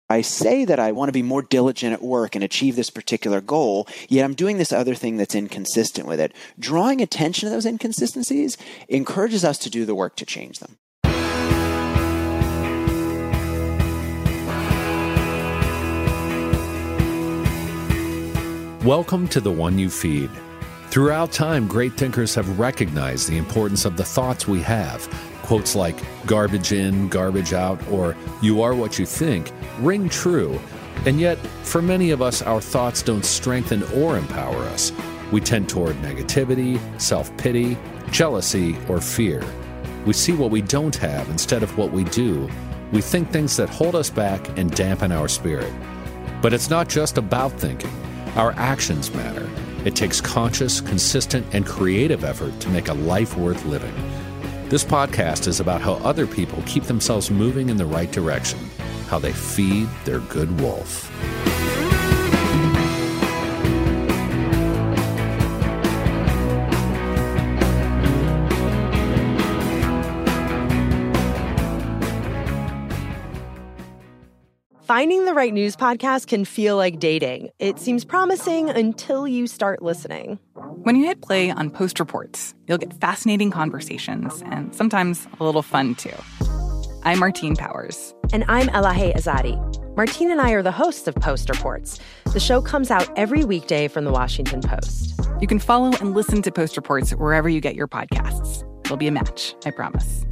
I say that I want to be more diligent at work and achieve this particular goal, yet I'm doing this other thing that's inconsistent with it. Drawing attention to those inconsistencies encourages us to do the work to change them. Welcome to The One You Feed. Throughout time, great thinkers have recognized the importance of the thoughts we have. Quotes like garbage in, garbage out, or you are what you think ring true. And yet, for many of us, our thoughts don't strengthen or empower us. We tend toward negativity, self-pity, jealousy, or fear. We see what we don't have instead of what we do. We think things that hold us back and dampen our spirit. But it's not just about thinking. Our actions matter. It takes conscious, consistent, and creative effort to make a life worth living. This podcast is about how other people keep themselves moving in the right direction, how they feed their good wolf. Finding the right news podcast can feel like dating. It seems promising until you start listening. When you hit play on Post Reports, you'll get fascinating conversations and sometimes a little fun, too. I'm Martine Powers. And I'm Elahe Azadi. Martine and I are the hosts of Post Reports. The show comes out every weekday from the Washington Post. You can follow and listen to Post Reports wherever you get your podcasts. It'll be a match, I promise.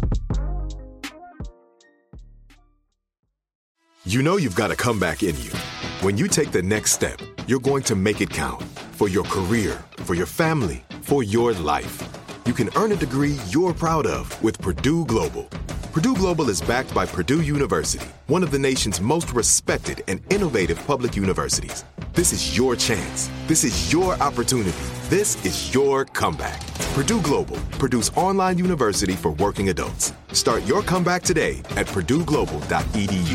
You know you've got a comeback in you. When you take the next step, you're going to make it count. For your career, for your family, for your life. You can earn a degree you're proud of with Purdue Global. Purdue Global is backed by Purdue University, one of the nation's most respected and innovative public universities. This is your chance. This is your opportunity. This is your comeback. Purdue Global, Purdue's online university for working adults. Start your comeback today at purdueglobal.edu.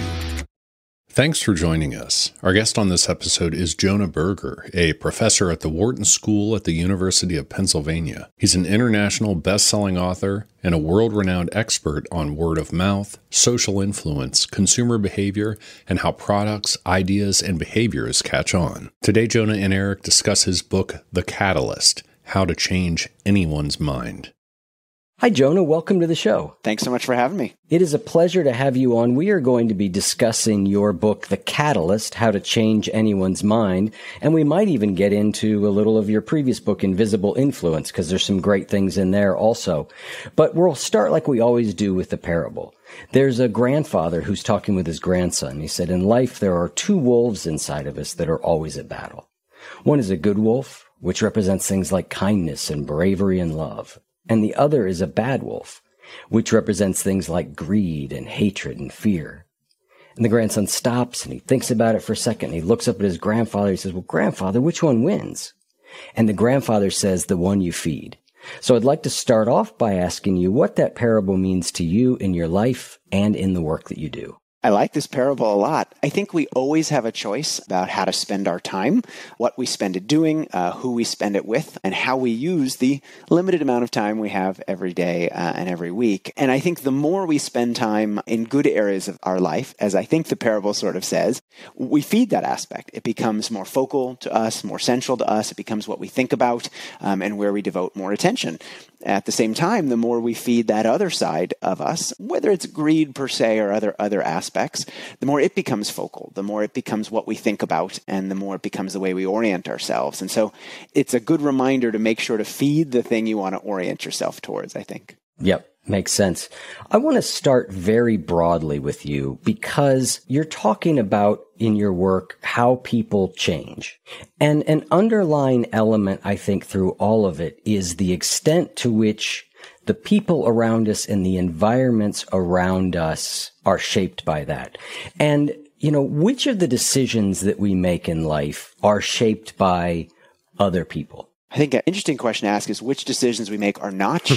Thanks for joining us. Our guest on this episode is Jonah Berger, a professor at the Wharton School at the University of Pennsylvania. He's an international best-selling author and a world-renowned expert on word of mouth, social influence, consumer behavior, and how products, ideas, and behaviors catch on. Today, Jonah and Eric discuss his book, The Catalyst: How to Change Anyone's Mind. Hi, Jonah. Welcome to the show. Thanks so much for having me. It is a pleasure to have you on. We are going to be discussing your book, The Catalyst: How to Change Anyone's Mind. And we might even get into a little of your previous book, Invisible Influence, because there's some great things in there also. But we'll start like we always do with the parable. There's a grandfather who's talking with his grandson. He said, in life, there are two wolves inside of us that are always at battle. One is a good wolf, which represents things like kindness and bravery and love. And the other is a bad wolf, which represents things like greed and hatred and fear. And the grandson stops and he thinks about it for a second. And he looks up at his grandfather. He says, well, grandfather, which one wins? And the grandfather says, the one you feed. So I'd like to start off by asking you what that parable means to you in your life and in the work that you do. I like this parable a lot. I think we always have a choice about how to spend our time, what we spend it doing, who we spend it with, and how we use the limited amount of time we have every day and every week. And I think the more we spend time in good areas of our life, as I think the parable sort of says, we feed that aspect. It becomes more focal to us, more central to us. It becomes what we think about and where we devote more attention. At the same time, the more we feed that other side of us, whether it's greed per se or other aspects, the more it becomes focal, the more it becomes what we think about, and the more it becomes the way we orient ourselves. And so it's a good reminder to make sure to feed the thing you want to orient yourself towards, I think. Yep. Makes sense. I want to start very broadly with you because you're talking about in your work how people change. And an underlying element, I think, through all of it is the extent to which the people around us and the environments around us are shaped by that. And, you know, which of the decisions that we make in life are shaped by other people? I think an interesting question to ask is which decisions we make are not shaped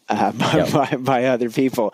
by other people.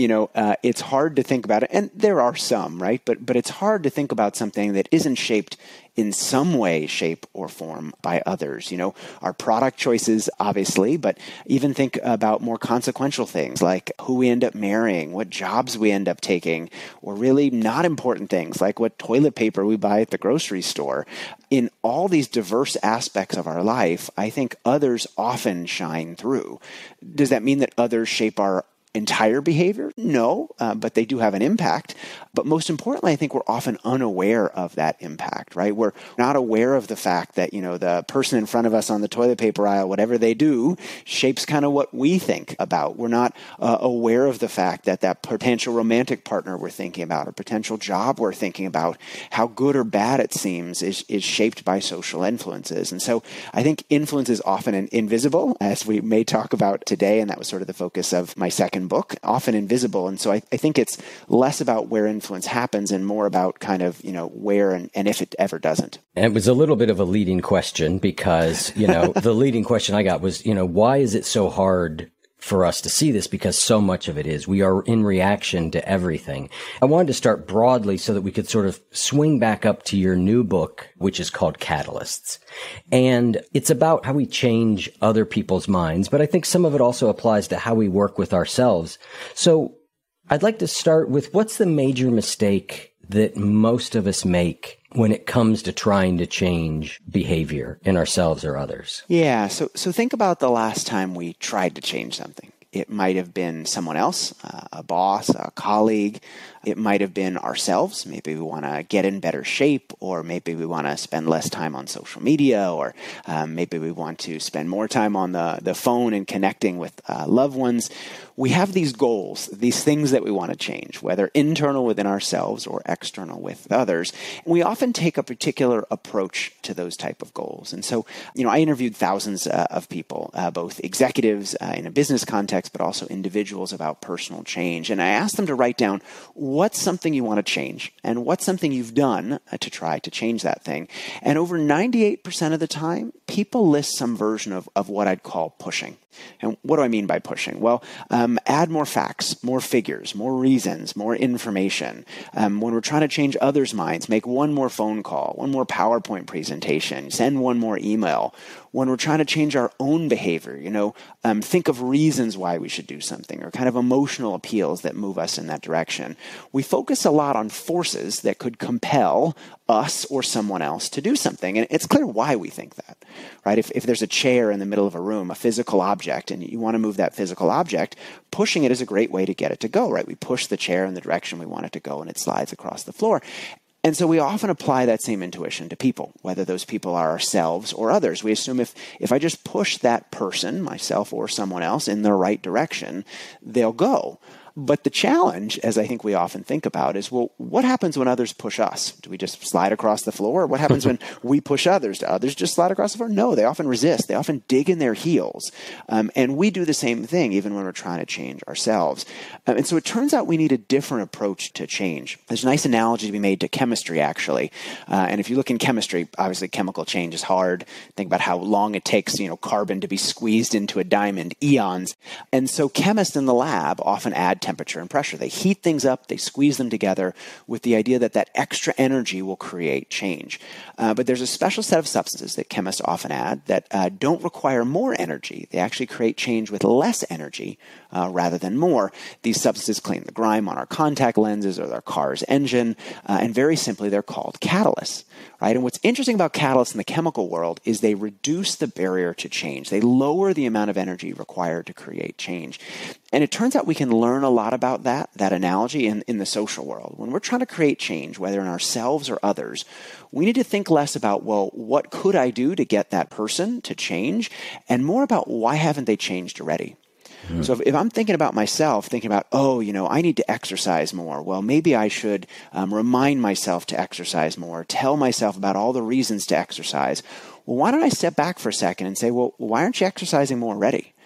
It's hard to think about it. And there are some, right? But it's hard to think about something that isn't shaped in some way, shape, or form by others. Our product choices, obviously, but even think about more consequential things like who we end up marrying, what jobs we end up taking, or really not important things like what toilet paper we buy at the grocery store. In all these diverse aspects of our life, I think others often shine through. Does that mean that others shape our entire behavior? No, but they do have an impact. But most importantly, I think we're often unaware of that impact, right? We're not aware of the fact that, the person in front of us on the toilet paper aisle, whatever they do, shapes kind of what we think about. We're not aware of the fact that that potential romantic partner we're thinking about or potential job we're thinking about, how good or bad it seems, is shaped by social influences. And so I think influence is often invisible, as we may talk about today, and that was sort of the focus of my second book, often invisible. And so I think it's less about where influence happens and more about kind of, where and if it ever doesn't. And it was a little bit of a leading question because, the leading question I got was, why is it so hard for us to see this? Because so much of it is. We are in reaction to everything. I wanted to start broadly so that we could sort of swing back up to your new book, which is called Catalysts. And it's about how we change other people's minds, but I think some of it also applies to how we work with ourselves. So I'd like to start with, what's the major mistake that most of us make when it comes to trying to change behavior in ourselves or others? Yeah. So think about the last time we tried to change something. It might have been someone else, a boss, a colleague. It might have been ourselves. Maybe we want to get in better shape, or maybe we want to spend less time on social media, or maybe we want to spend more time on the phone and connecting with loved ones. We have these goals, these things that we want to change, whether internal within ourselves or external with others. And we often take a particular approach to those type of goals. And so, I interviewed thousands of people, both executives in a business context, but also individuals about personal change. And I asked them to write down, what's something you want to change and what's something you've done to try to change that thing. And over 98% of the time, people list some version of what I'd call pushing. And what do I mean by pushing? Well, add more facts, more figures, more reasons, more information. When we're trying to change others' minds, make one more phone call, one more PowerPoint presentation, send one more email. When we're trying to change our own behavior, think of reasons why we should do something, or kind of emotional appeals that move us in that direction. We focus a lot on forces that could compel us or someone else to do something. And it's clear why we think that, right? If there's a chair in the middle of a room, a physical object, and you want to move that physical object, pushing it is a great way to get it to go, right? We push the chair in the direction we want it to go, and it slides across the floor. And so we often apply that same intuition to people, whether those people are ourselves or others. We assume if I just push that person, myself or someone else, in the right direction, they'll go. But the challenge, as I think we often think about, is, well, what happens when others push us? Do we just slide across the floor? What happens when we push others? Do others just slide across the floor? No, they often resist. They often dig in their heels. And we do the same thing even when we're trying to change ourselves. And so it turns out we need a different approach to change. There's a nice analogy to be made to chemistry, actually. And if you look in chemistry, obviously chemical change is hard. Think about how long it takes, carbon to be squeezed into a diamond, eons. And so chemists in the lab often add temperature and pressure. They heat things up, they squeeze them together with the idea that extra energy will create change. But there's a special set of substances that chemists often add that don't require more energy. They actually create change with less energy rather than more. These substances clean the grime on our contact lenses or our car's engine, and very simply, they're called catalysts, right? And what's interesting about catalysts in the chemical world is they reduce the barrier to change. They lower the amount of energy required to create change. And it turns out we can learn a lot about that analogy in the social world. When we're trying to create change, whether in ourselves or others, we need to think less about, well, what could I do to get that person to change, and more about why haven't they changed already? So if I'm thinking about myself, thinking about, I need to exercise more. Well, maybe I should remind myself to exercise more, tell myself about all the reasons to exercise. Well, why don't I step back for a second and say, well, why aren't you exercising more already?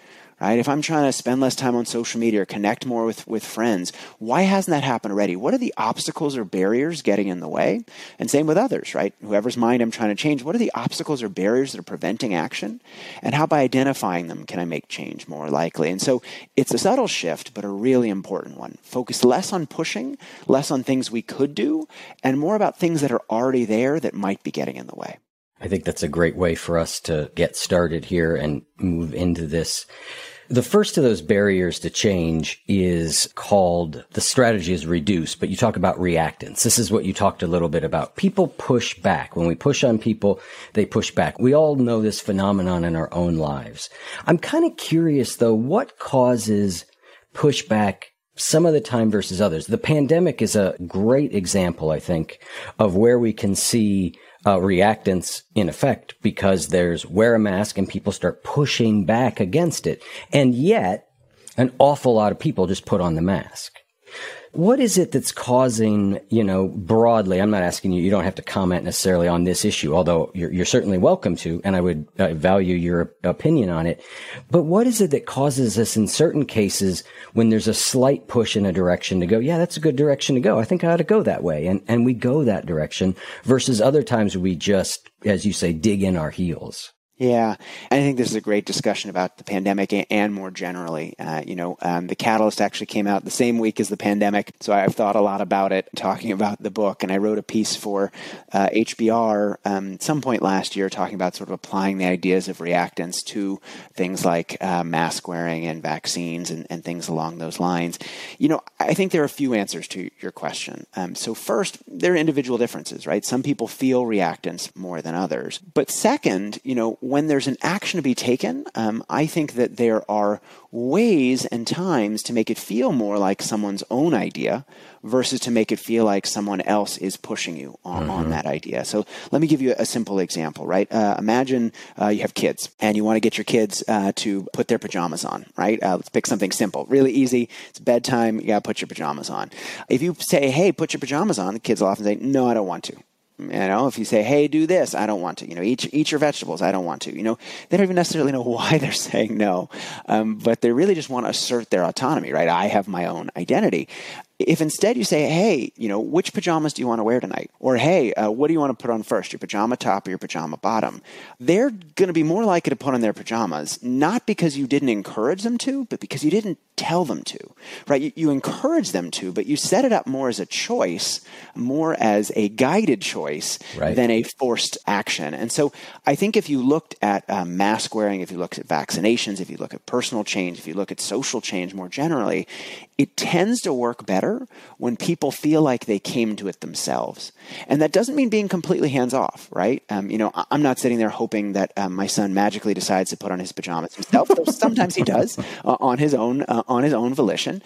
right? If I'm trying to spend less time on social media or connect more with friends, why hasn't that happened already? What are the obstacles or barriers getting in the way? And same with others, right? Whoever's mind I'm trying to change, what are the obstacles or barriers that are preventing action? And how by identifying them can I make change more likely? And so it's a subtle shift, but a really important one. Focus less on pushing, less on things we could do, and more about things that are already there that might be getting in the way. I think that's a great way for us to get started here and move into this. The first of those barriers to change is called, the strategy is reduce, but you talk about reactance. This is what you talked a little bit about. People push back. When we push on people, they push back. We all know this phenomenon in our own lives. I'm kind of curious, though, what causes pushback some of the time versus others? The pandemic is a great example, I think, of where we can see reactance in effect, because there's wear a mask and people start pushing back against it. And yet an awful lot of people just put on the mask. What is it that's causing, broadly, I'm not asking you, you don't have to comment necessarily on this issue, although you're certainly welcome to, and I would value your opinion on it. But what is it that causes us in certain cases when there's a slight push in a direction to go, yeah, that's a good direction to go. I think I ought to go that way. And we go that direction versus other times we just, as you say, dig in our heels. Yeah, I think this is a great discussion about the pandemic and more generally. The Catalyst actually came out the same week as the pandemic, so I've thought a lot about it, talking about the book. And I wrote a piece for HBR at some point last year talking about sort of applying the ideas of reactance to things like mask wearing and vaccines and things along those lines. I think there are a few answers to your question. So first, there are individual differences, right? Some people feel reactance more than others. But second, when there's an action to be taken, I think that there are ways and times to make it feel more like someone's own idea versus to make it feel like someone else is pushing you on that idea. So let me give you a simple example, right? Imagine you have kids and you want to get your kids to put their pajamas on, right? Let's pick something simple, really easy. It's bedtime. You got to put your pajamas on. If you say, hey, put your pajamas on, the kids will often say, no, I don't want to. If you say, hey, do this, I don't want to. Eat your vegetables, I don't want to. They don't even necessarily know why they're saying no, but they really just want to assert their autonomy, right? I have my own identity. If instead you say, hey, which pajamas do you want to wear tonight? Or, hey, what do you want to put on first, your pajama top or your pajama bottom? They're going to be more likely to put on their pajamas, not because you didn't encourage them to, but because you didn't tell them to, right? You encourage them to, but you set it up more as a choice, more as a guided choice than a forced action. And so I think if you looked at mask wearing, if you looked at vaccinations, if you look at personal change, if you look at social change more generally, it tends to work better when people feel like they came to it themselves. And that doesn't mean being completely hands-off, right? I'm not sitting there hoping that my son magically decides to put on his pajamas himself. Sometimes he does on his own volition.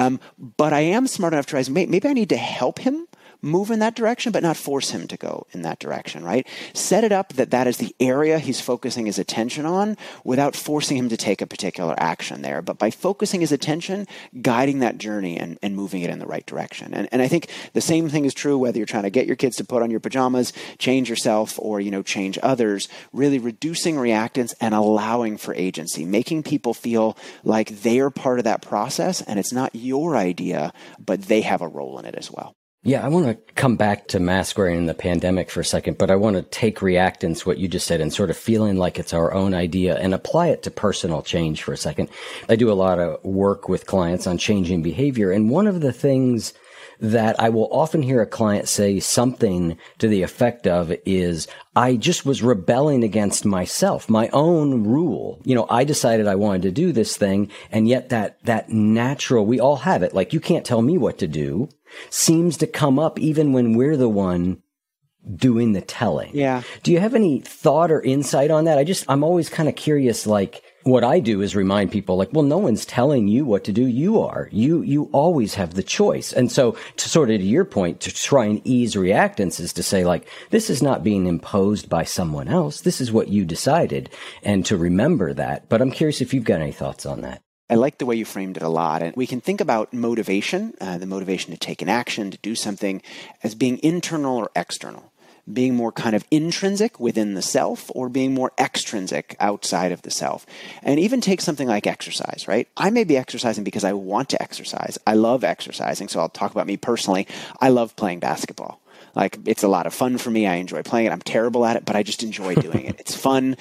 But I am smart enough to realize maybe I need to help him move in that direction, but not force him to go in that direction, right? Set it up that is the area he's focusing his attention on without forcing him to take a particular action there. But by focusing his attention, guiding that journey and moving it in the right direction. And I think the same thing is true whether you're trying to get your kids to put on your pajamas, change yourself, or, change others, really reducing reactance and allowing for agency, making people feel like they're part of that process and it's not your idea, but they have a role in it as well. Yeah, I want to come back to mask wearing in the pandemic for a second, but I want to take reactance, what you just said, and sort of feeling like it's our own idea and apply it to personal change for a second. I do a lot of work with clients on changing behavior, and one of the things that I will often hear a client say something to the effect of is, I just was rebelling against myself, my own rule. I decided I wanted to do this thing, and yet that natural, we all have it, like you can't tell me what to do, seems to come up even when we're the one doing the telling. Yeah. Do you have any thought or insight on that? I'm always kind of curious, like, what I do is remind people, like, well, no one's telling you what to do. You are. You always have the choice. And so to sort of to your point, to try and ease reactance is to say, like, this is not being imposed by someone else. This is what you decided, and to remember that. But I'm curious if you've got any thoughts on that. I like the way you framed it a lot. And we can think about motivation, the motivation to take an action, to do something, as being internal or external. being more kind of intrinsic within the self or being more extrinsic outside of the self. And even take something like exercise, right? I may be exercising because I want to exercise. I love exercising. So I'll talk about me personally. I love playing basketball. Like, it's a lot of fun for me. I enjoy playing it. I'm terrible at it, but I just enjoy doing it. It's fun.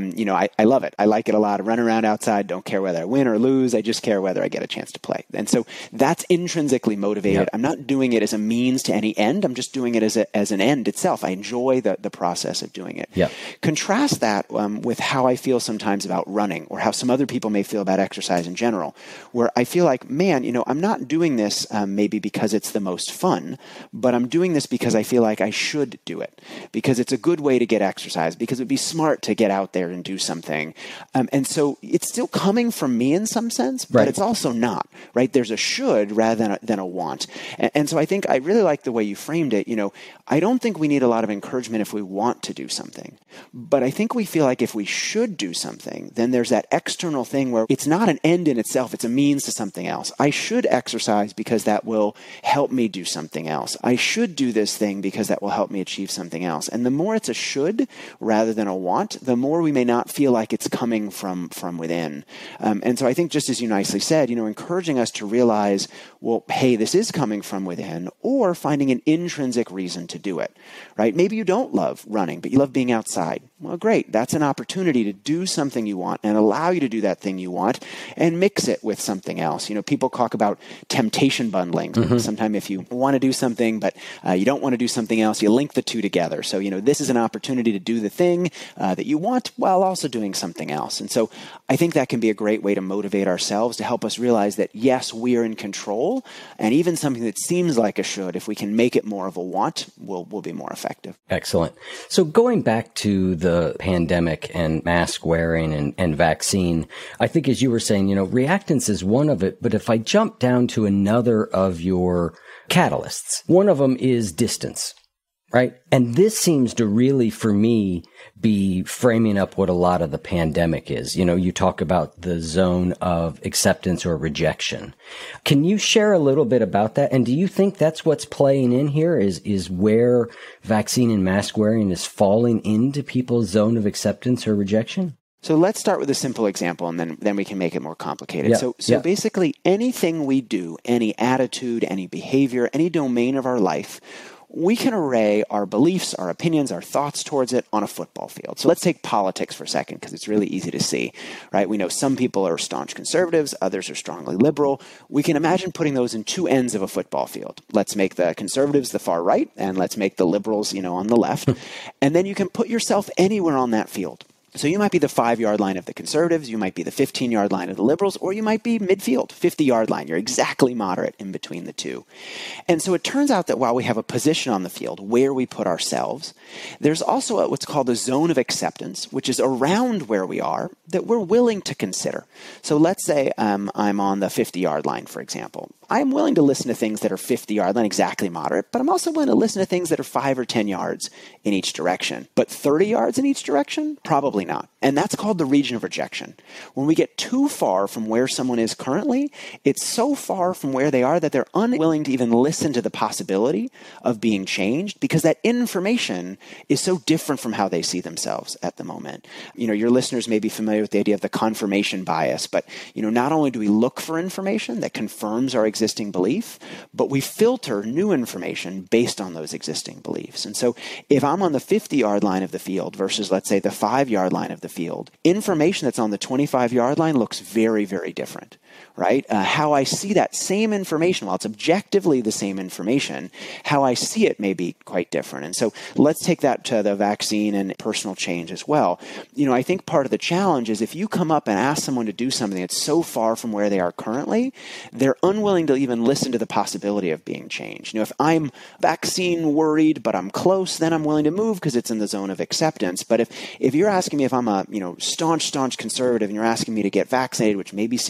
I love it. I like it a lot. I run around outside. Don't care whether I win or lose. I just care whether I get a chance to play. And so that's intrinsically motivated. Yep. I'm not doing it as a means to any end. I'm just doing it as an end itself. I enjoy the process of doing it. Yep. Contrast that with how I feel sometimes about running, or how some other people may feel about exercise in general, where I feel like, man, I'm not doing this maybe because it's the most fun, but I'm doing this because I feel like I should do it, because it's a good way to get exercise, because it would be smart to get out there and do something. And so it's still coming from me in some sense, but it's also not, right? There's a should rather than a want. And so I think I really like the way you framed it. I don't think we need a lot of encouragement if we want to do something, but I think we feel like if we should do something, then there's that external thing where it's not an end in itself, it's a means to something else. I should exercise because that will help me do something else. I should do this thing because that will help me achieve something else. And the more it's a should rather than a want, the more we may not feel like it's coming from within. And so I think, just as you nicely said, encouraging us to realize, well, hey, this is coming from within, or finding an intrinsic reason to do it, right? Maybe you don't love running, but you love being outside. Well, great. That's an opportunity to do something you want and allow you to do that thing you want and mix it with something else. People talk about temptation bundling. Mm-hmm. Sometimes if you want to do something, but you don't want to do something else, you link the two together. So, this is an opportunity to do the thing that you want while also doing something else. And so I think that can be a great way to motivate ourselves, to help us realize that, yes, we are in control. And even something that seems like a should, if we can make it more of a want, will be more effective. Excellent. So going back to the pandemic and mask wearing and vaccine, I think, as you were saying, reactance is one of it. But if I jump down to another of your catalysts, one of them is distance, right? And this seems to really, for me, be framing up what a lot of the pandemic is. You talk about the zone of acceptance or rejection. Can you share a little bit about that? And do you think that's what's playing in here, is where vaccine and mask wearing is falling into people's zone of acceptance or rejection? So let's start with a simple example, and then we can make it more complicated. So basically, anything we do, any attitude, any behavior, any domain of our life, we can array our beliefs, our opinions, our thoughts towards it on a football field. So let's take politics for a second, because it's really easy to see, right? We know some people are staunch conservatives, others are strongly liberal. We can imagine putting those in two ends of a football field. Let's make the conservatives the far right, and let's make the liberals, on the left. And then you can put yourself anywhere on that field. So you might be the 5-yard line of the conservatives, you might be the 15-yard line of the liberals, or you might be midfield, 50-yard line. You're exactly moderate in between the two. And so it turns out that while we have a position on the field where we put ourselves, there's also what's called a zone of acceptance, which is around where we are, that we're willing to consider. So let's say I'm on the 50-yard line, for example. I'm willing to listen to things that are 50-yard line, exactly moderate, but I'm also willing to listen to things that are 5 or 10 yards in each direction. But 30 yards in each direction? Probably not. And that's called the region of rejection. When we get too far from where someone is currently, it's so far from where they are that they're unwilling to even listen to the possibility of being changed, because that information is so different from how they see themselves at the moment. Your listeners may be familiar with the idea of the confirmation bias, but, not only do we look for information that confirms our existing belief, but we filter new information based on those existing beliefs. And so if I'm on the 50-yard line of the field versus, let's say, the 5-yard line of the field, information that's on the 25-yard line looks very, very different, right? How I see that same information, while it's objectively the same information, how I see it may be quite different. And so let's take that to the vaccine and personal change as well. I think part of the challenge is if you come up and ask someone to do something that's so far from where they are currently, they're unwilling to even listen to the possibility of being changed. If I'm vaccine worried, but I'm close, then I'm willing to move because it's in the zone of acceptance. But if you're asking me if I'm a staunch conservative and you're asking me to get vaccinated, which maybe seems like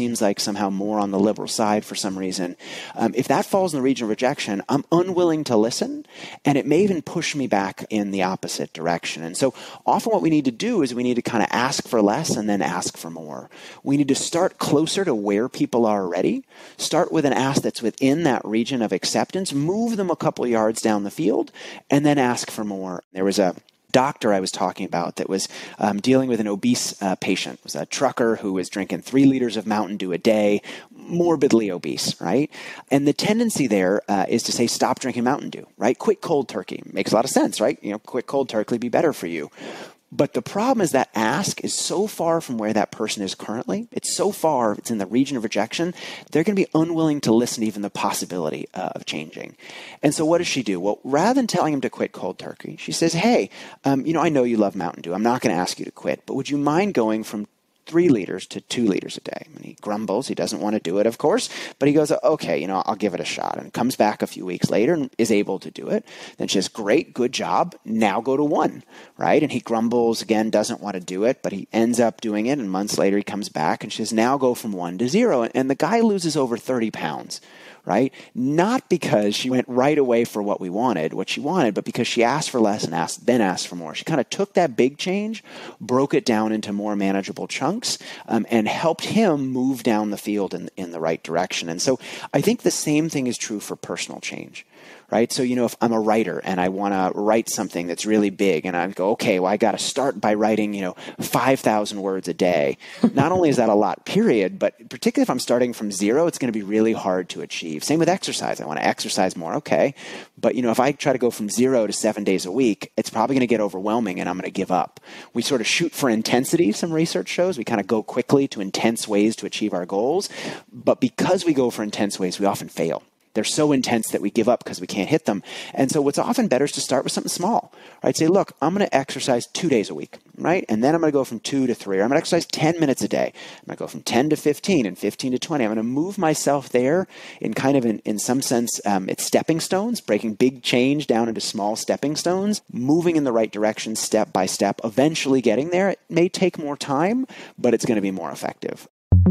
somehow more on the liberal side for some reason. If that falls in the region of rejection, I'm unwilling to listen, and it may even push me back in the opposite direction. And so often what we need to do is we need to kind of ask for less and then ask for more. We need to start closer to where people are already, start with an ask that's within that region of acceptance, move them a couple yards down the field, and then ask for more. There was a doctor I was talking about that was dealing with an obese patient. It was a trucker who was drinking 3 liters of Mountain Dew a day, morbidly obese, right? And the tendency there is to say, stop drinking Mountain Dew, right? Quit cold turkey. Makes a lot of sense, right? Quit cold turkey, be better for you. But the problem is that ask is so far from where that person is currently. It's so far, it's in the region of rejection, they're going to be unwilling to listen to even the possibility of changing. And so what does she do? Well, rather than telling him to quit cold turkey, she says, hey, I know you love Mountain Dew. I'm not going to ask you to quit, but would you mind going from 3 liters to 2 liters a day? And he grumbles. He doesn't want to do it, of course, but he goes, okay, I'll give it a shot, and comes back a few weeks later and is able to do it. Then she says, great, good job. Now go to 1, right? And he grumbles again, doesn't want to do it, but he ends up doing it. And months later, he comes back and she says, now go from 1 to 0. And the guy loses over 30 pounds. Right? Not because she went right away for what she wanted, but because she asked for less and then asked for more. She kind of took that big change, broke it down into more manageable chunks, and helped him move down the field in the right direction. And so I think the same thing is true for personal change. Right? So, if I'm a writer and I want to write something that's really big, and I go, okay, well, I got to start by writing, 5,000 words a day. Not only is that a lot, period, but particularly if I'm starting from 0, it's going to be really hard to achieve. Same with exercise. I want to exercise more. Okay. But, if I try to go from 0 to 7 days a week, it's probably going to get overwhelming and I'm going to give up. We sort of shoot for intensity, some research shows. We kind of go quickly to intense ways to achieve our goals. But because we go for intense ways, we often fail. They're so intense that we give up because we can't hit them. And so what's often better is to start with something small, right? Say, look, I'm going to exercise 2 days a week, right? And then I'm going to go from 2 to 3. Or I'm going to exercise 10 minutes a day. I'm going to go from 10 to 15 and 15 to 20. I'm going to move myself there in kind of, in some sense, it's stepping stones, breaking big change down into small stepping stones, moving in the right direction step by step, eventually getting there. It may take more time, but it's going to be more effective.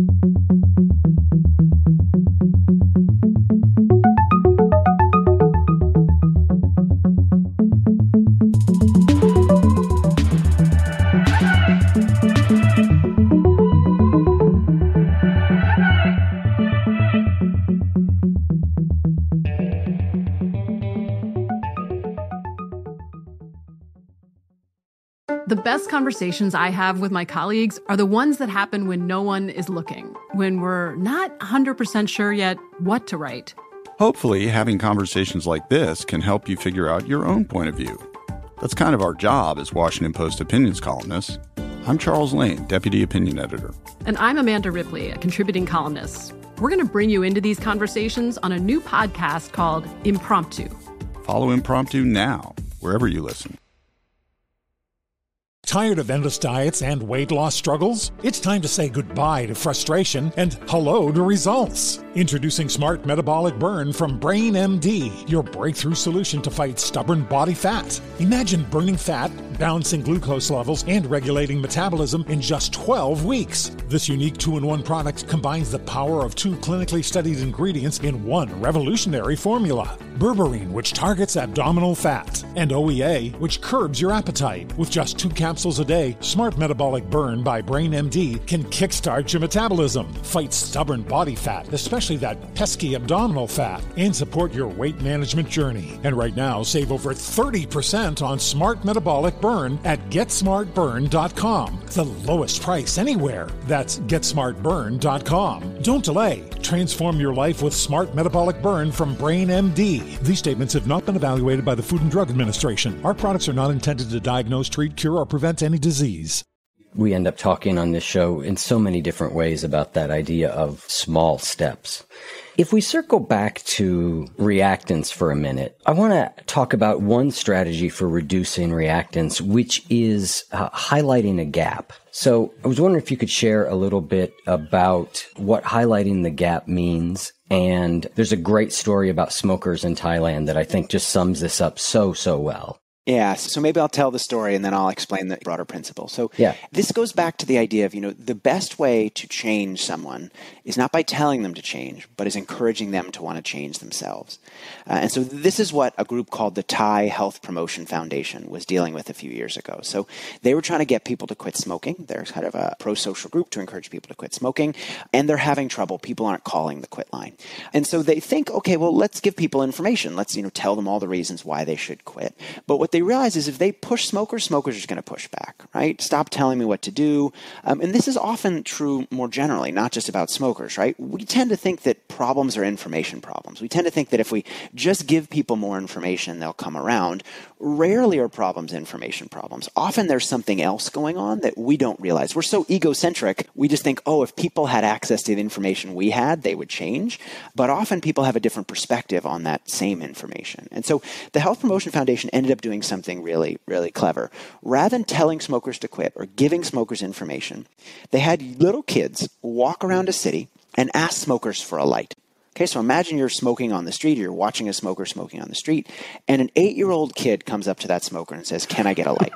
The best conversations I have with my colleagues are the ones that happen when no one is looking, when we're not 100% sure yet what to write. Hopefully, having conversations like this can help you figure out your own point of view. That's kind of our job as Washington Post opinions columnists. I'm Charles Lane, Deputy Opinion Editor. And I'm Amanda Ripley, a contributing columnist. We're going to bring you into these conversations on a new podcast called Impromptu. Follow Impromptu now, wherever you listen. Tired of endless diets and weight loss struggles? It's time to say goodbye to frustration and hello to results. Introducing Smart Metabolic Burn from Brain MD, your breakthrough solution to fight stubborn body fat. Imagine burning fat, balancing glucose levels, and regulating metabolism in just 12 weeks. This unique 2-in-1 product combines the power of 2 clinically studied ingredients in one revolutionary formula. Berberine, which targets abdominal fat, and OEA, which curbs your appetite. With just 2 capsules a day, Smart Metabolic Burn by Brain MD can kickstart your metabolism, fight stubborn body fat, especially that pesky abdominal fat, and support your weight management journey. And right now, save over 30% on Smart Metabolic Burn at GetSmartBurn.com. The lowest price anywhere. That's GetSmartBurn.com. Don't delay. Transform your life with Smart Metabolic Burn from Brain MD. These statements have not been evaluated by the Food and Drug Administration. Our products are not intended to diagnose, treat, cure, or prevent any disease. We end up talking on this show in so many different ways about that idea of small steps. If we circle back to reactance for a minute, I want to talk about one strategy for reducing reactance, which is highlighting a gap. So I was wondering if you could share a little bit about what highlighting the gap means. And there's a great story about smokers in Thailand that I think just sums this up so well. Yeah, so maybe I'll tell the story and then I'll explain the broader principle. So this goes back to the idea of, the best way to change someone is not by telling them to change, but is encouraging them to want to change themselves. And so this is what a group called the Thai Health Promotion Foundation was dealing with a few years ago. So they were trying to get people to quit smoking. They're kind of a pro-social group to encourage people to quit smoking, and they're having trouble. People aren't calling the quit line. And so they think, okay, well, let's give people information. Let's, tell them all the reasons why they should quit. But what they realize is if they push smokers, smokers are just going to push back, right? Stop telling me what to do. And this is often true more generally, not just about smokers, right? We tend to think that problems are information problems. We tend to think that if we just give people more information, they'll come around. Rarely are problems information problems. Often there's something else going on that we don't realize. We're so egocentric, we just think, if people had access to the information we had, they would change. But often people have a different perspective on that same information. And so the Health Promotion Foundation ended up doing something really, really clever. Rather than telling smokers to quit or giving smokers information, they had little kids walk around a city and ask smokers for a light. Okay, so imagine you're smoking on the street, or you're watching a smoker smoking on the street, and an 8-year-old kid comes up to that smoker and says, "Can I get a light?"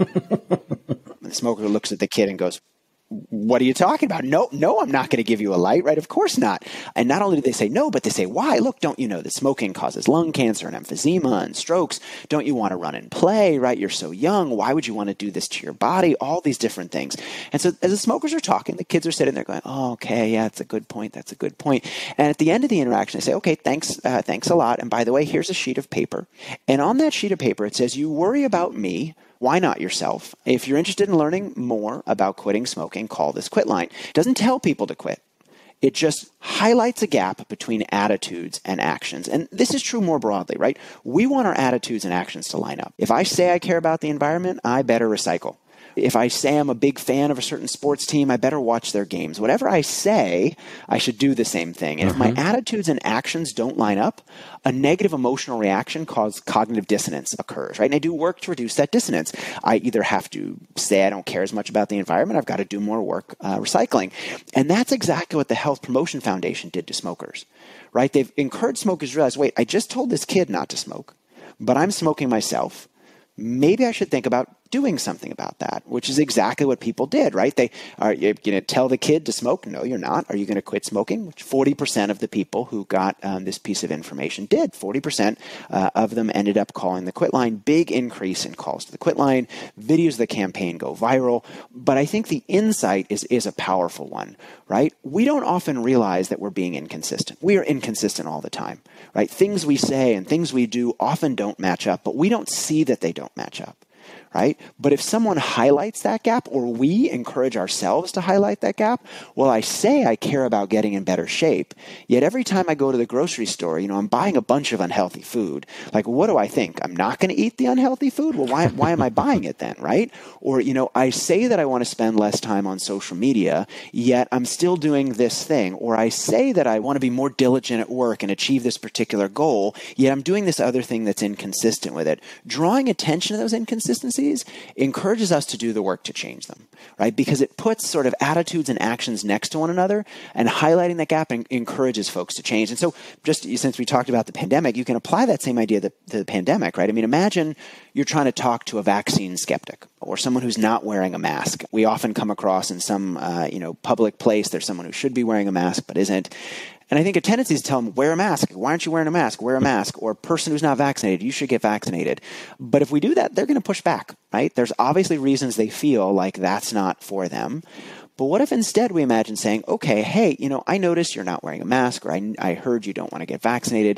And the smoker looks at the kid and goes, "What are you talking about? No, I'm not going to give you a light, right? Of course not." And not only do they say no, but they say, "Why? Look, don't you know that smoking causes lung cancer and emphysema and strokes? Don't you want to run and play, right? You're so young. Why would you want to do this to your body?" All these different things. And so as the smokers are talking, the kids are sitting there going, "Oh, okay, yeah, that's a good point. That's a good point." And at the end of the interaction, they say, "Okay, thanks a lot. And by the way, here's a sheet of paper. And on that sheet of paper, it says, you worry about me. Why not yourself? If you're interested in learning more about quitting smoking, call this quit line." It doesn't tell people to quit. It just highlights a gap between attitudes and actions. And this is true more broadly, right? We want our attitudes and actions to line up. If I say I care about the environment, I better recycle. If I say I'm a big fan of a certain sports team, I better watch their games. Whatever I say, I should do the same thing. And if my attitudes and actions don't line up, a negative emotional reaction called cognitive dissonance occurs, right? And I do work to reduce that dissonance. I either have to say I don't care as much about the environment, I've got to do more work recycling. And that's exactly what the Health Promotion Foundation did to smokers, right? They've encouraged smokers to realize, wait, I just told this kid not to smoke, but I'm smoking myself. Maybe I should think about doing something about that, which is exactly what people did, right? Are you going to tell the kid to smoke? No, you're not. Are you going to quit smoking? Which 40% of the people who got this piece of information did. 40% of them ended up calling the quit line. Big increase in calls to the quit line. Videos of the campaign go viral. But I think the insight is a powerful one, right? We don't often realize that we're being inconsistent. We are inconsistent all the time, right? Things we say and things we do often don't match up, but we don't see that they don't match up. Right? But if someone highlights that gap, or we encourage ourselves to highlight that gap, well, I say I care about getting in better shape, yet every time I go to the grocery store, I'm buying a bunch of unhealthy food. Like, what do I think? I'm not going to eat the unhealthy food? Well, why am I buying it then, right? Or, I say that I want to spend less time on social media, yet I'm still doing this thing. Or I say that I want to be more diligent at work and achieve this particular goal, yet I'm doing this other thing that's inconsistent with it. Drawing attention to those inconsistencies encourages us to do the work to change them, right? Because it puts sort of attitudes and actions next to one another, and highlighting that gap encourages folks to change. And so just since we talked about the pandemic, you can apply that same idea to the pandemic, right? I mean, imagine you're trying to talk to a vaccine skeptic or someone who's not wearing a mask. We often come across in some, public place, there's someone who should be wearing a mask but isn't. And I think a tendency is to tell them, wear a mask. Why aren't you wearing a mask? Wear a mask. Or person who's not vaccinated, you should get vaccinated. But if we do that, they're going to push back, right? There's obviously reasons they feel like that's not for them. But what if instead we imagine saying, okay, hey, I noticed you're not wearing a mask, or I heard you don't want to get vaccinated.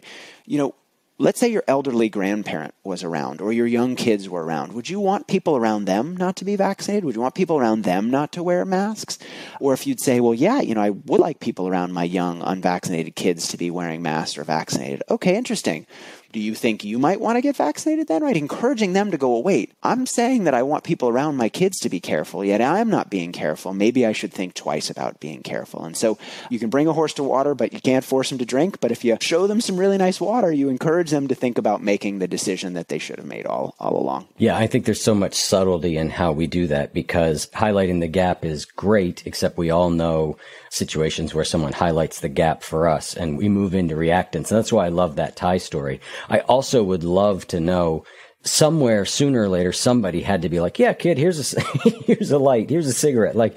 Let's say your elderly grandparent was around, or your young kids were around. Would you want people around them not to be vaccinated? Would you want people around them not to wear masks? Or if you'd say, well, yeah, I would like people around my young unvaccinated kids to be wearing masks or vaccinated. Okay, interesting. Do you think you might want to get vaccinated then, right? Encouraging them to go, well, wait, I'm saying that I want people around my kids to be careful, yet I'm not being careful. Maybe I should think twice about being careful. And so you can bring a horse to water, but you can't force them to drink. But if you show them some really nice water, you encourage them to think about making the decision that they should have made all along. Yeah, I think there's so much subtlety in how we do that, because highlighting the gap is great, except we all know situations where someone highlights the gap for us and we move into reactance. And that's why I love that Thai story. I also would love to know, somewhere sooner or later, somebody had to be like, yeah, kid, here's a light, here's a cigarette. Like,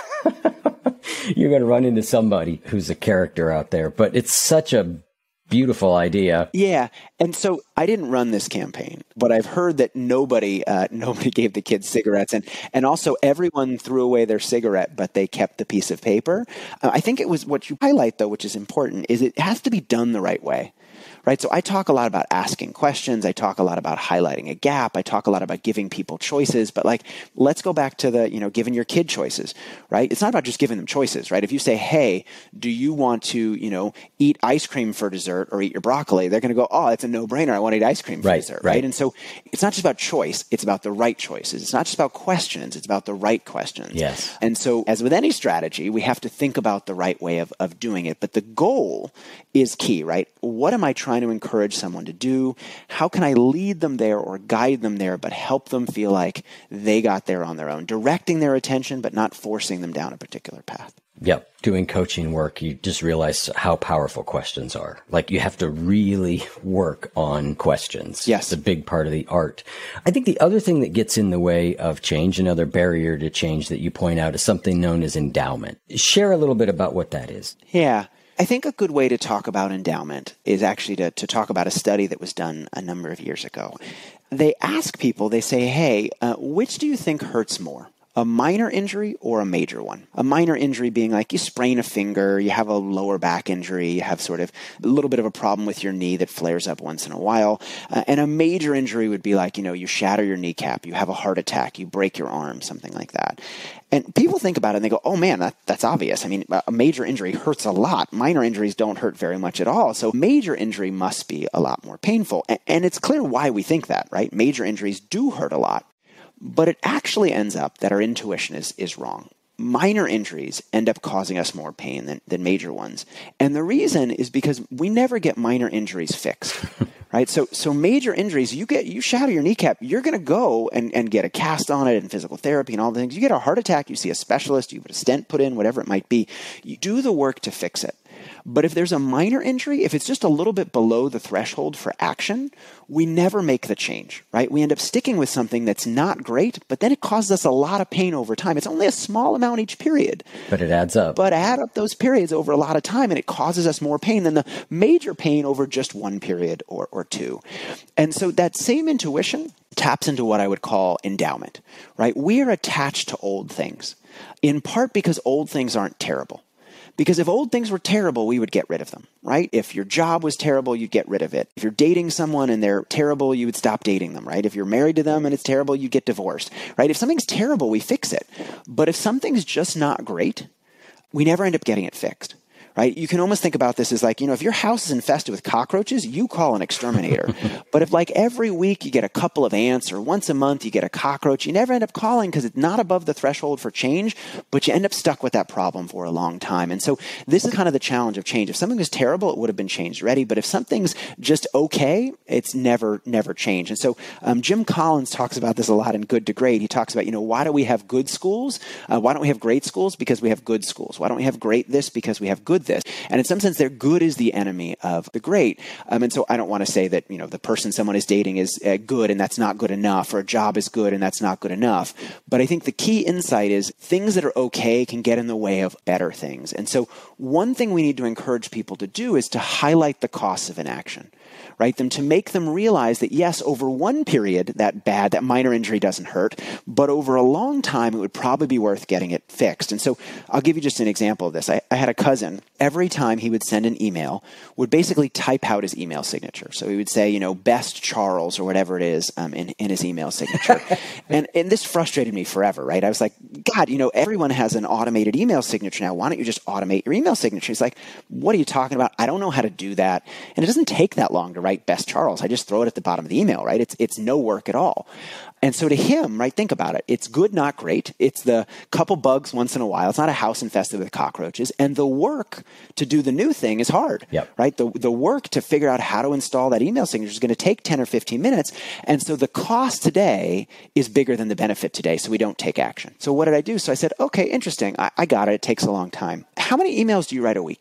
you're going to run into somebody who's a character out there, but it's such a beautiful idea. Yeah. And so I didn't run this campaign, but I've heard that nobody gave the kids cigarettes. And also everyone threw away their cigarette, but they kept the piece of paper. I think it was what you highlight, though, which is important, is it has to be done the right way. Right. So I talk a lot about asking questions. I talk a lot about highlighting a gap. I talk a lot about giving people choices. But like, let's go back to the, giving your kid choices, right? It's not about just giving them choices, right? If you say, hey, do you want to, eat ice cream for dessert or eat your broccoli? They're going to go, oh, it's a no-brainer. I want to eat ice cream for dessert, right? And so it's not just about choice. It's about the right choices. It's not just about questions. It's about the right questions. Yes. And so as with any strategy, we have to think about the right way of doing it. But the goal is key, right? What am I trying to encourage someone to do? How can I lead them there or guide them there, but help them feel like they got there on their own, directing their attention, but not forcing them down a particular path? Yep. Doing coaching work, you just realize how powerful questions are. Like, you have to really work on questions. Yes. It's a big part of the art. I think the other thing that gets in the way of change, another barrier to change that you point out, is something known as endowment. Share a little bit about what that is. Yeah. I think a good way to talk about endowment is actually to talk about a study that was done a number of years ago. They ask people, they say, hey, which do you think hurts more? A minor injury or a major one? A minor injury being like you sprain a finger, you have a lower back injury, you have sort of a little bit of a problem with your knee that flares up once in a while. And a major injury would be like, you shatter your kneecap, you have a heart attack, you break your arm, something like that. And people think about it and they go, oh man, that's obvious. I mean, a major injury hurts a lot. Minor injuries don't hurt very much at all. So major injury must be a lot more painful. And it's clear why we think that, right? Major injuries do hurt a lot. But it actually ends up that our intuition is wrong. Minor injuries end up causing us more pain than major ones. And the reason is because we never get minor injuries fixed. Right? So major injuries, you shatter your kneecap, you're going to go and get a cast on it and physical therapy and all the things. You get a heart attack, you see a specialist, you put a stent put in, whatever it might be. You do the work to fix it. But if there's a minor injury, if it's just a little bit below the threshold for action, we never make the change, right? We end up sticking with something that's not great, but then it causes us a lot of pain over time. It's only a small amount each period. But it adds up. But add up those periods over a lot of time, and it causes us more pain than the major pain over just one period or two. And so that same intuition taps into what I would call endowment, right? We are attached to old things, in part because old things aren't terrible. Because if old things were terrible, we would get rid of them, right? If your job was terrible, you'd get rid of it. If you're dating someone and they're terrible, you would stop dating them, right? If you're married to them and it's terrible, you get divorced, right? If something's terrible, we fix it. But if something's just not great, we never end up getting it fixed. Right? You can almost think about this as like, if your house is infested with cockroaches, you call an exterminator. But if like every week you get a couple of ants or once a month you get a cockroach, you never end up calling because it's not above the threshold for change, but you end up stuck with that problem for a long time. And so this is kind of the challenge of change. If something was terrible, it would have been changed already. But if something's just okay, it's never changed. And so Jim Collins talks about this a lot in Good to Great. He talks about, why do we have good schools? Why don't we have great schools? Because we have good schools. Why don't we have great this? Because we have good this. And in some sense, their good is the enemy of the great. And so I don't want to say that, the person someone is dating is good and that's not good enough, or a job is good and that's not good enough. But I think the key insight is things that are okay can get in the way of better things. And so one thing we need to encourage people to do is to highlight the costs of inaction. Right? To make them realize that, yes, over one period, that minor injury doesn't hurt, but over a long time, it would probably be worth getting it fixed. And so I'll give you just an example of this. I had a cousin, every time he would send an email, would basically type out his email signature. So he would say, best Charles or whatever it is in his email signature. and this frustrated me forever, right? I was like, God, everyone has an automated email signature now. Why don't you just automate your email signature? He's like, what are you talking about? I don't know how to do that. And it doesn't take that long to write best Charles. I just throw it at the bottom of the email, right? It's no work at all. And so to him, right, think about it. It's good, not great. It's the couple bugs once in a while. It's not a house infested with cockroaches. And the work to do the new thing is hard, right? The work to figure out how to install that email signature is going to take 10 or 15 minutes. And so the cost today is bigger than the benefit today. So we don't take action. So what did I do? So I said, okay, interesting. I got it. It takes a long time. How many emails do you write a week?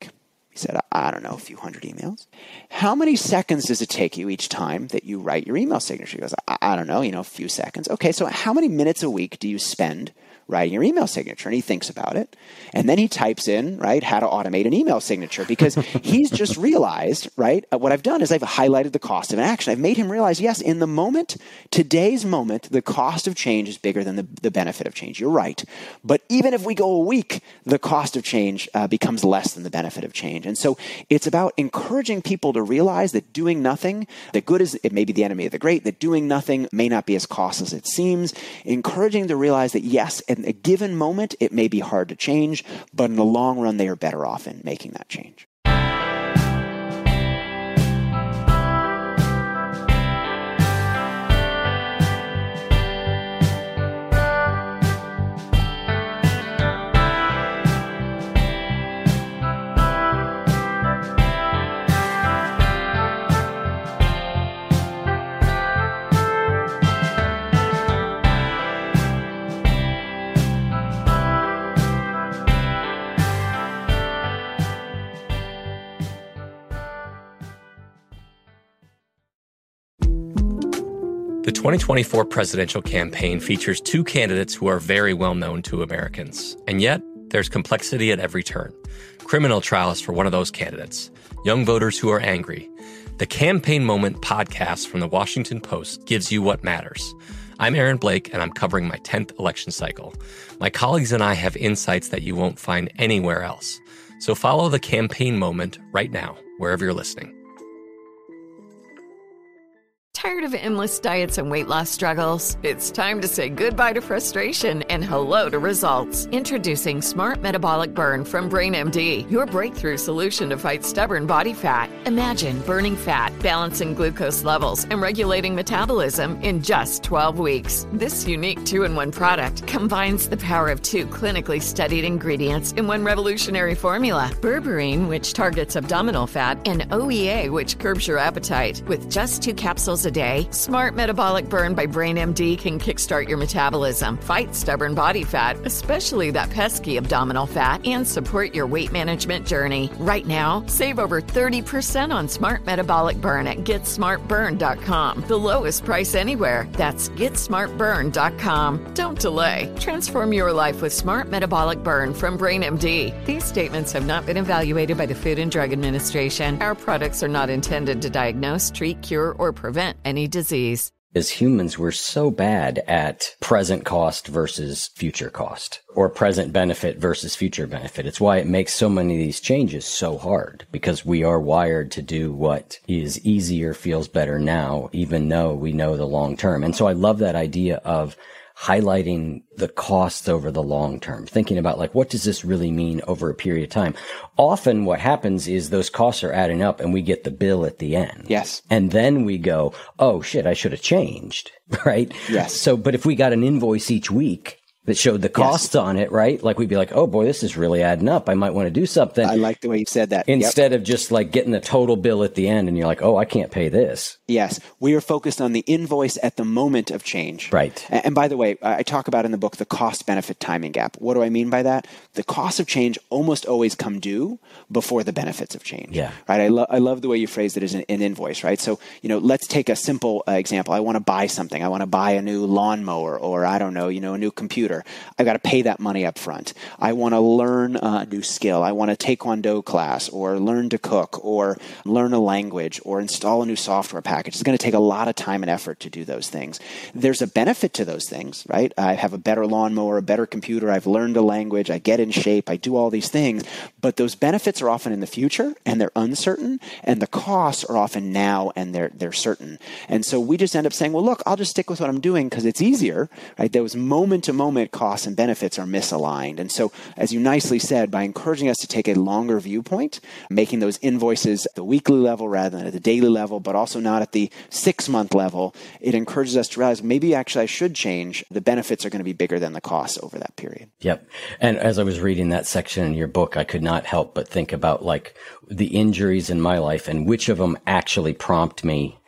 He said, I don't know, a few hundred emails. How many seconds does it take you each time that you write your email signature? He goes, I don't know, a few seconds. Okay, so how many minutes a week do you spend writing your email signature? And he thinks about it. And then he types in, right, how to automate an email signature, because he's just realized, right, what I've done is I've highlighted the cost of an action. I've made him realize, yes, in the moment, today's moment, the cost of change is bigger than the benefit of change. You're right. But even if we go a week, the cost of change becomes less than the benefit of change. And so it's about encouraging people to realize that doing nothing, that good is, it may be the enemy of the great, that doing nothing may not be as costly as it seems, encouraging them to realize that, yes, in a given moment, it may be hard to change, but in the long run, they are better off in making that change. The 2024 presidential campaign features two candidates who are very well known to Americans. And yet, there's complexity at every turn. Criminal trials for one of those candidates. Young voters who are angry. The Campaign Moment podcast from the Washington Post gives you what matters. I'm Aaron Blake, and I'm covering my 10th election cycle. My colleagues and I have insights that you won't find anywhere else. So follow the Campaign Moment right now, wherever you're listening. Tired of endless diets and weight loss struggles? It's time to say goodbye to frustration and hello to results. Introducing Smart Metabolic Burn from BrainMD, your breakthrough solution to fight stubborn body fat. Imagine burning fat, balancing glucose levels, and regulating metabolism in just 12 weeks. This unique 2-in-1 product combines the power of 2 clinically studied ingredients in one revolutionary formula. Berberine, which targets abdominal fat, and OEA, which curbs your appetite. With just 2 capsules a day, Smart Metabolic Burn by BrainMD can kickstart your metabolism, fight stubborn body fat, especially that pesky abdominal fat, and support your weight management journey. Right now, save over 30% on Smart Metabolic Burn at GetSmartBurn.com. The lowest price anywhere. That's GetSmartBurn.com. Don't delay. Transform your life with Smart Metabolic Burn from BrainMD. These statements have not been evaluated by the Food and Drug Administration. Our products are not intended to diagnose, treat, cure, or prevent any disease. As humans, we're so bad at present cost versus future cost, or present benefit versus future benefit. It's why it makes so many of these changes so hard, because we are wired to do what is easier, feels better now, even though we know the long term. And so I love that idea of highlighting the costs over the long term, thinking about like, what does this really mean over a period of time? Often what happens is those costs are adding up and we get the bill at the end. Yes. And then we go, oh shit, I should have changed, right? Yes. So, but if we got an invoice each week that showed the costs on it, right? Like we'd be like, oh boy, this is really adding up. I might want to do something. I like the way you said that. Instead of just like getting the total bill at the end and you're like, oh, I can't pay this. Yes. We are focused on the invoice at the moment of change. Right. And by the way, I talk about in the book the cost-benefit timing gap. What do I mean by that? The costs of change almost always come due before the benefits of change. Yeah. Right. I love the way you phrased it as an invoice, right? So, let's take a simple example. I want to buy something. I want to buy a new lawnmower, or I don't know, a new computer. I've got to pay that money up front. I want to learn a new skill. I want a Taekwondo class, or learn to cook, or learn a language, or install a new software package. It's going to take a lot of time and effort to do those things. There's a benefit to those things, right? I have a better lawnmower, a better computer. I've learned a language. I get in shape. I do all these things. But those benefits are often in the future, and they're uncertain, and the costs are often now, and they're certain. And so we just end up saying, well, look, I'll just stick with what I'm doing because it's easier, right? Those moment-to-moment costs and benefits are misaligned. And so, as you nicely said, by encouraging us to take a longer viewpoint, making those invoices at the weekly level rather than at the daily level, but also not at the 6-month level, it encourages us to realize maybe actually I should change. The benefits are going to be bigger than the costs over that period. Yep. And as I was reading that section in your book, I could not help but think about like the injuries in my life and which of them actually prompt me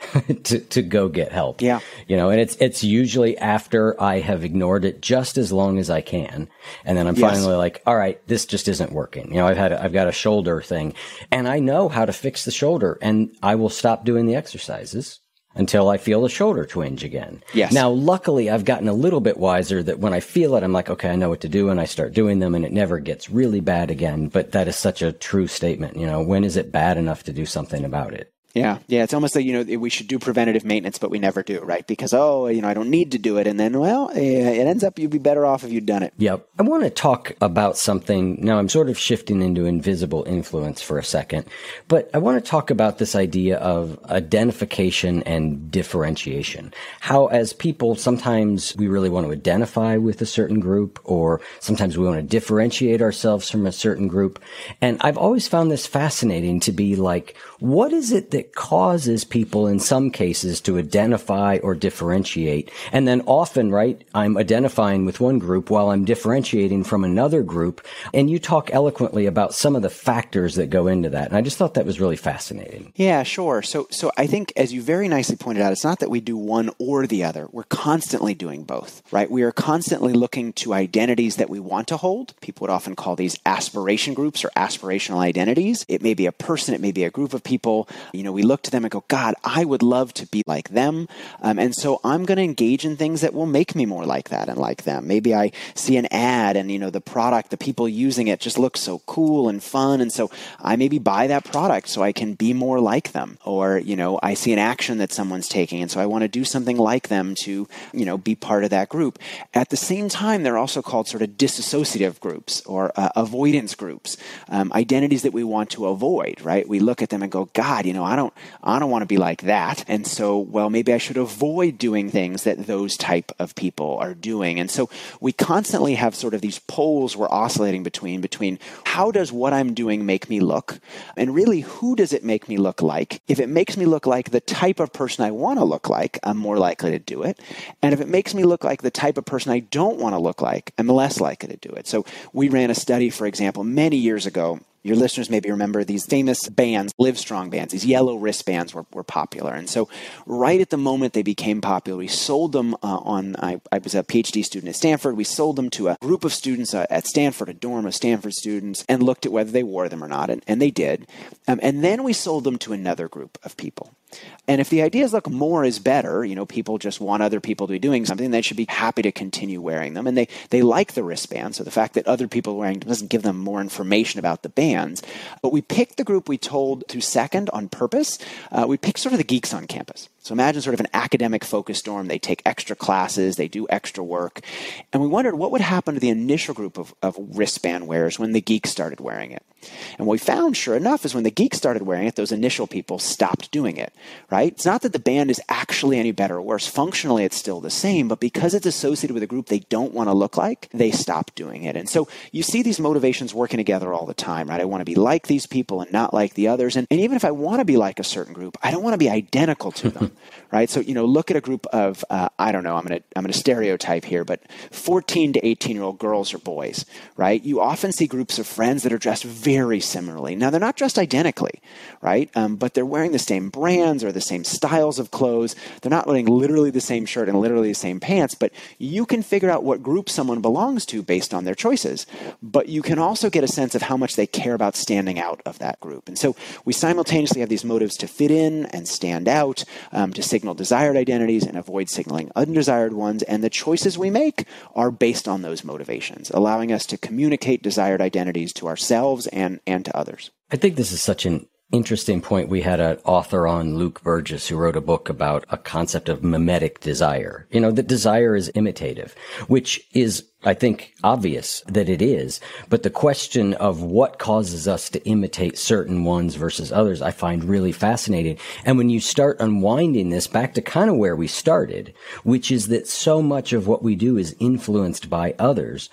to go get help. Yeah. And it's usually after I have ignored it just as long as I can. And then I'm finally like, all right, this just isn't working. I've got a shoulder thing and I know how to fix the shoulder, and I will stop doing the exercises until I feel the shoulder twinge again. Yes. Now, luckily, I've gotten a little bit wiser that when I feel it, I'm like, okay, I know what to do, and I start doing them, and it never gets really bad again. But that is such a true statement. When is it bad enough to do something about it? Yeah. It's almost like, we should do preventative maintenance, but we never do, right? Because, I don't need to do it. And then, it ends up you'd be better off if you'd done it. Yep. I want to talk about something. Now, I'm sort of shifting into invisible influence for a second, but I want to talk about this idea of identification and differentiation. How, as people, sometimes we really want to identify with a certain group, or sometimes we want to differentiate ourselves from a certain group. And I've always found this fascinating to be like, what is it that causes people in some cases to identify or differentiate? And then often, right, I'm identifying with one group while I'm differentiating from another group. And you talk eloquently about some of the factors that go into that. And I just thought that was really fascinating. Yeah, sure. So I think, as you very nicely pointed out, it's not that we do one or the other. We're constantly doing both, right? We are constantly looking to identities that we want to hold. People would often call these aspiration groups or aspirational identities. It may be a person, it may be a group of people. We look to them and go, God, I would love to be like them. And so I'm going to engage in things that will make me more like that and like them. Maybe I see an ad and, the product, the people using it just look so cool and fun. And so I maybe buy that product so I can be more like them. Or, I see an action that someone's taking, and so I want to do something like them to, be part of that group. At the same time, they're also called sort of disassociative groups or avoidance groups, identities that we want to avoid, right? We look at them and go, God, I don't want to be like that. And so, maybe I should avoid doing things that those type of people are doing. And so we constantly have sort of these poles we're oscillating between how does what I'm doing make me look? And really, who does it make me look like? If it makes me look like the type of person I want to look like, I'm more likely to do it. And if it makes me look like the type of person I don't want to look like, I'm less likely to do it. So we ran a study, for example, many years ago. Your listeners maybe remember these famous bands, Livestrong bands. These yellow wristbands were popular. And so right at the moment they became popular, we sold them I was a PhD student at Stanford. We sold them to a group of students at Stanford, a dorm of Stanford students, and looked at whether they wore them or not. And they did. And then we sold them to another group of people. And if the idea is, look, more is better, people just want other people to be doing something, they should be happy to continue wearing them. And they like the wristband. So the fact that other people are wearing them doesn't give them more information about the bands. But we picked the group we told to second on purpose. We picked sort of the geeks on campus. So imagine sort of an academic focus dorm. They take extra classes, they do extra work. And we wondered what would happen to the initial group of wristband wearers when the geeks started wearing it. And what we found, sure enough, is when the geeks started wearing it, those initial people stopped doing it, right? It's not that the band is actually any better or worse. Functionally, it's still the same, but because it's associated with a group they don't want to look like, they stop doing it. And so you see these motivations working together all the time, right? I want to be like these people and not like the others. And even if I want to be like a certain group, I don't want to be identical to them, right? So, look at a group of, I don't know, I'm going to stereotype here, but 14 to 18-year-old girls or boys, right? You often see groups of friends that are dressed very similarly. Now, they're not dressed identically, right? But they're wearing the same brands or the same styles of clothes. They're not wearing literally the same shirt and literally the same pants, but you can figure out what group someone belongs to based on their choices. But you can also get a sense of how much they care about standing out of that group. And so we simultaneously have these motives to fit in and stand out, to signal desired identities and avoid signaling undesired ones. And the choices we make are based on those motivations, allowing us to communicate desired identities to ourselves and to others. I think this is such an interesting point. We had an author on, Luke Burgess, who wrote a book about a concept of mimetic desire. That desire is imitative, which is, I think, obvious that it is. But the question of what causes us to imitate certain ones versus others, I find really fascinating. And when you start unwinding this back to kind of where we started, which is that so much of what we do is influenced by others,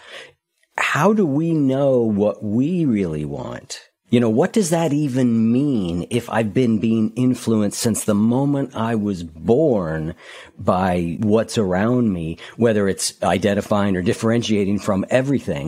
how do we know what we really want? What does that even mean if I've been being influenced since the moment I was born by what's around me, whether it's identifying or differentiating from everything?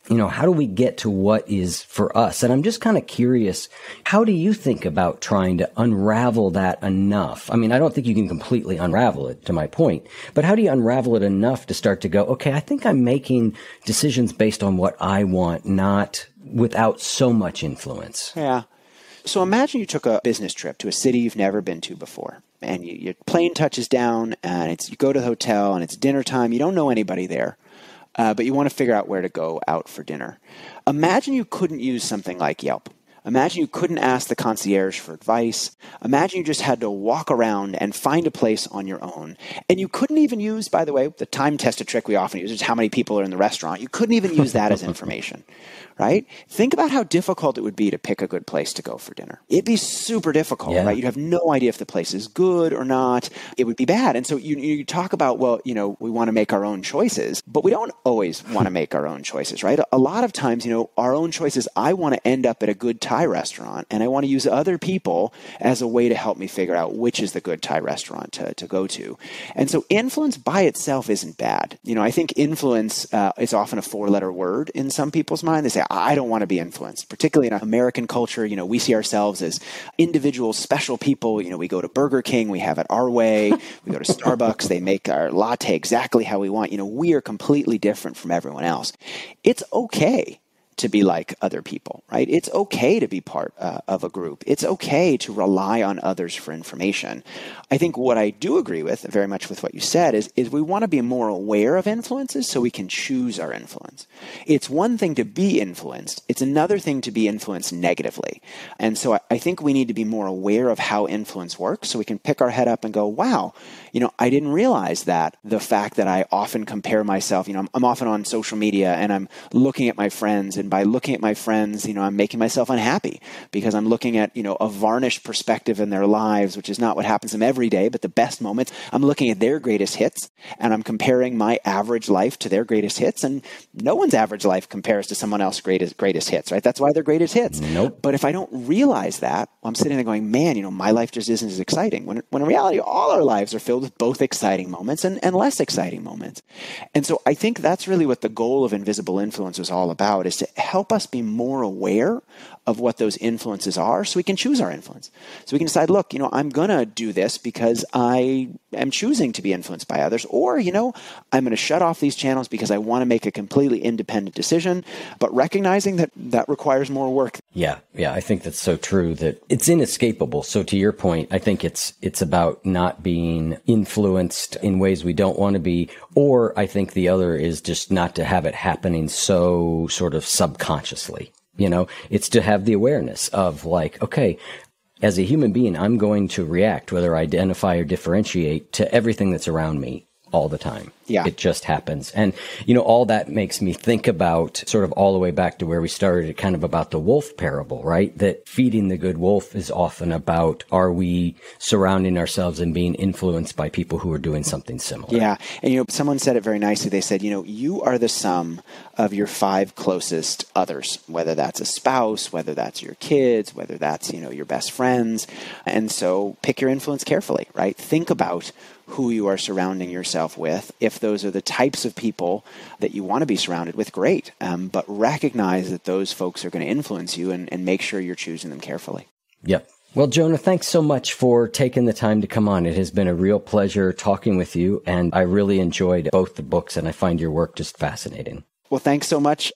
how do we get to what is for us? And I'm just kind of curious, how do you think about trying to unravel that enough? I mean, I don't think you can completely unravel it, to my point, but how do you unravel it enough to start to go, okay, I think I'm making decisions based on what I want, not without so much influence? Yeah. So imagine you took a business trip to a city you've never been to before, and your plane touches down, and you go to the hotel, and it's dinner time. You don't know anybody there, but you want to figure out where to go out for dinner. Imagine you couldn't use something like Yelp. Imagine you couldn't ask the concierge for advice. Imagine you just had to walk around and find a place on your own. And you couldn't even use, by the way, the time-tested trick we often use is how many people are in the restaurant. You couldn't even use that as information, right? Think about how difficult it would be to pick a good place to go for dinner. It'd be super difficult, right? You'd have no idea if the place is good or not. It would be bad. And so you talk about, well, we want to make our own choices, but we don't always want to make our own choices, right? A lot of times, our own choices, I want to end up at a good Thai restaurant, and I want to use other people as a way to help me figure out which is the good Thai restaurant to go to. And so influence by itself isn't bad. I think influence is often a 4-letter word in some people's mind. They say, I don't want to be influenced. Particularly in American culture, we see ourselves as individual, special people. We go to Burger King, we have it our way. We go to Starbucks, they make our latte exactly how we want. We are completely different from everyone else. It's okay to be like other people, right? It's okay to be part of a group. It's okay to rely on others for information. I think what I do agree with, very much with what you said, is we want to be more aware of influences so we can choose our influence. It's one thing to be influenced. It's another thing to be influenced negatively. And so I think we need to be more aware of how influence works so we can pick our head up and go, wow, I didn't realize that the fact that I often compare myself, I'm often on social media and I'm looking at my friends, and by looking at my friends, I'm making myself unhappy because I'm looking at, a varnished perspective in their lives, which is not what happens to them every day, but the best moments. I'm looking at their greatest hits and I'm comparing my average life to their greatest hits, and no one's average life compares to someone else's greatest hits, right? That's why they're greatest hits. Nope. But if I don't realize that, I'm sitting there going, man, my life just isn't as exciting. When in reality, all our lives are filled with both exciting moments and less exciting moments. And so I think that's really what the goal of Invisible Influence is all about, is to help us be more aware of what those influences are so we can choose our influence. So we can decide, look, I'm going to do this because I am choosing to be influenced by others, or, I'm going to shut off these channels because I want to make a completely independent decision, but recognizing that requires more work. Yeah, I think that's so true that it's inescapable. So to your point, I think it's about not being influenced in ways we don't want to be, or I think the other is just not to have it happening so sort of subconsciously. It's to have the awareness of like, okay, as a human being, I'm going to react, whether I identify or differentiate, to everything that's around me all the time. Yeah. It just happens. And, all that makes me think about sort of all the way back to where we started, kind of about the wolf parable, right? That feeding the good wolf is often about, are we surrounding ourselves and being influenced by people who are doing something similar? Yeah. And, someone said it very nicely. They said, you are the sum of your 5 closest others, whether that's a spouse, whether that's your kids, whether that's, your best friends. And so pick your influence carefully, right? Think about who you are surrounding yourself with. If those are the types of people that you want to be surrounded with, great. But recognize that those folks are going to influence you, and make sure you're choosing them carefully. Yep. Well, Jonah, thanks so much for taking the time to come on. It has been a real pleasure talking with you, and I really enjoyed both the books, and I find your work just fascinating. Well, thanks so much.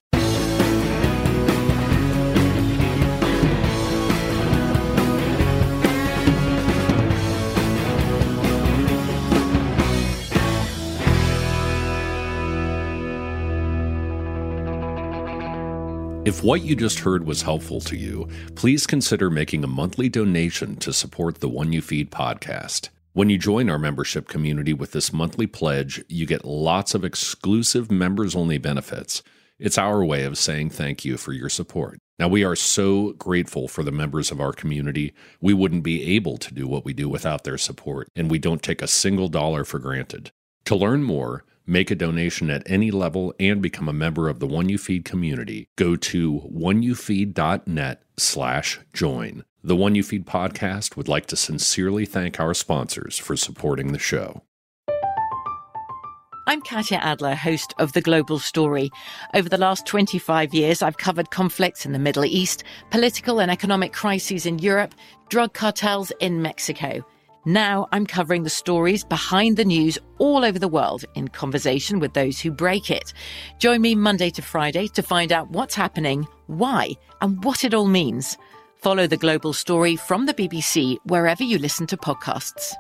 If what you just heard was helpful to you, please consider making a monthly donation to support the One You Feed podcast. When you join our membership community with this monthly pledge, you get lots of exclusive members-only benefits. It's our way of saying thank you for your support. Now, we are so grateful for the members of our community. We wouldn't be able to do what we do without their support, and we don't take a single dollar for granted. To learn more, make a donation at any level, and become a member of the One You Feed community, go to oneyoufeed.net/join. The One You Feed podcast would like to sincerely thank our sponsors for supporting the show. I'm Katya Adler, host of The Global Story. Over the last 25 years, I've covered conflicts in the Middle East, political and economic crises in Europe, drug cartels in Mexico. Now I'm covering the stories behind the news all over the world in conversation with those who break it. Join me Monday to Friday to find out what's happening, why, and what it all means. Follow The Global Story from the BBC wherever you listen to podcasts.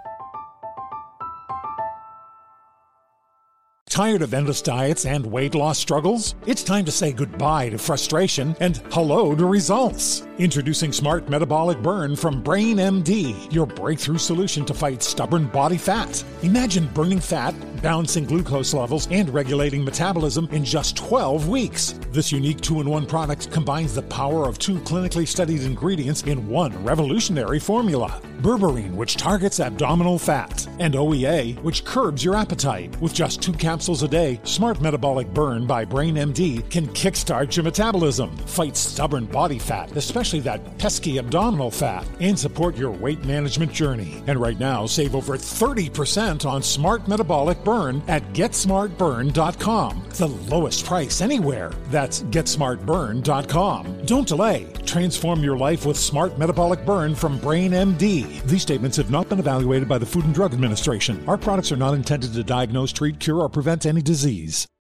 Tired of endless diets and weight loss struggles? It's time to say goodbye to frustration and hello to results. Introducing Smart Metabolic Burn from Brain MD, your breakthrough solution to fight stubborn body fat. Imagine burning fat, balancing glucose levels, and regulating metabolism in just 12 weeks. This unique 2-in-1 product combines the power of 2 clinically studied ingredients in one revolutionary formula. Berberine, which targets abdominal fat, and OEA, which curbs your appetite. With just 2 capsules a day, Smart Metabolic Burn by Brain MD can kickstart your metabolism, fight stubborn body fat, especially that pesky abdominal fat, and support your weight management journey. And right now, save over 30% on Smart Metabolic Burn at GetSmartBurn.com. The lowest price anywhere. That's GetSmartBurn.com. Don't delay. Transform your life with Smart Metabolic Burn from Brain MD. These statements have not been evaluated by the Food and Drug Administration. Our products are not intended to diagnose, treat, cure, or prevent any disease.